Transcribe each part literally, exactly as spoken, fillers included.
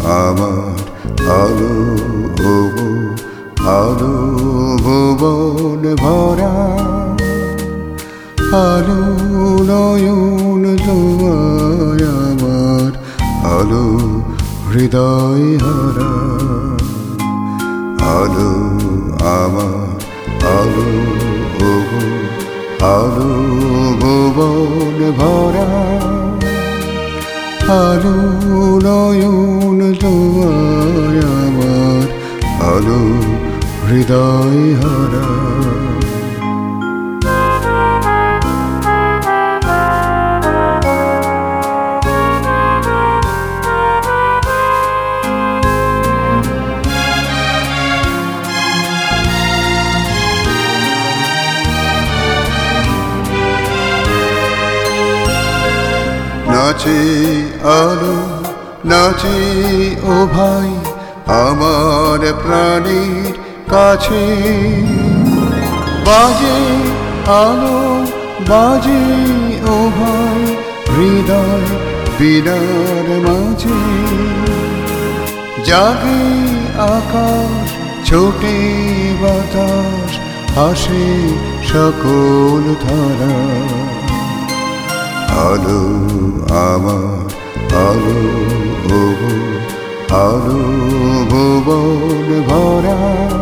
আমার আলো ওগো আলো ভুবন ভরা আলো নয়ন তোমায় আমার আলো হৃদয় হারা আলো আমার আলো ওগো আলো ভুবন ভরা আলো নয়ন তোমায় আমার আলো হৃদয় হারা নাচে আলো নাচে ও ভাই আমার প্রাণের কাছে বাজে আলো বাজে ও ভাই হৃদয় বিনার মাঝে জাগে আকাশ ছোটে বাতাস হাসে সকল ধারা আলো আমার আলো ওগো আলো ভুবন ভরা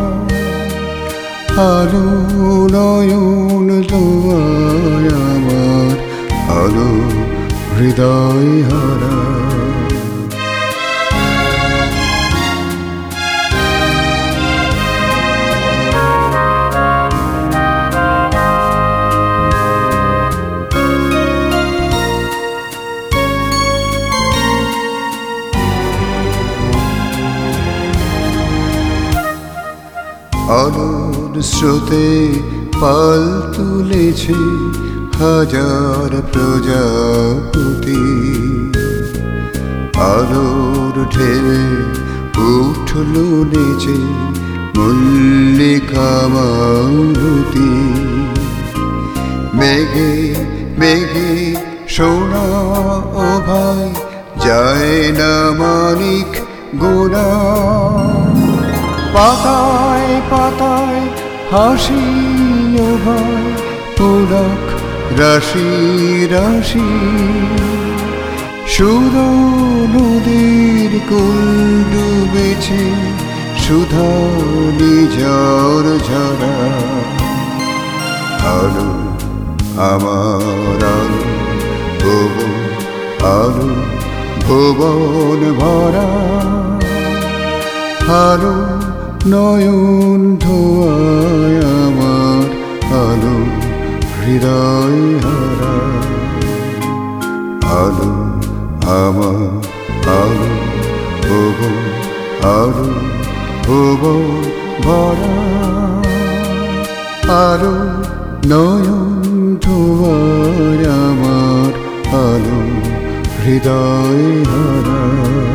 আলো নয়ন তোমায় আমার আলো হৃদয় হারা আলোর স্রোতে পাল তুলেছে হাজার প্রজাপতি আলোর ঢেলে উঠল নেচে মল্লিকা মালতী মেঘে মেঘে সোনা ও ভাই যায় না মানিক গোনা পাতায় পাতায় হাসি ও ভাই পুলক রাশি রাশি সুর নদীর কুল ডুবেছে সুধা নিজর ঝরা আলো আমার আলো ভুবন আলো ভুবন ভরা আলো নয়ন ধোয়ায় আমার আলো হৃদয় হারা আলো আমার আলো ভুবন আলো ভুবন ভরা আলো নয়ন ধোয়ায় আমার আলো হৃদয় হারা।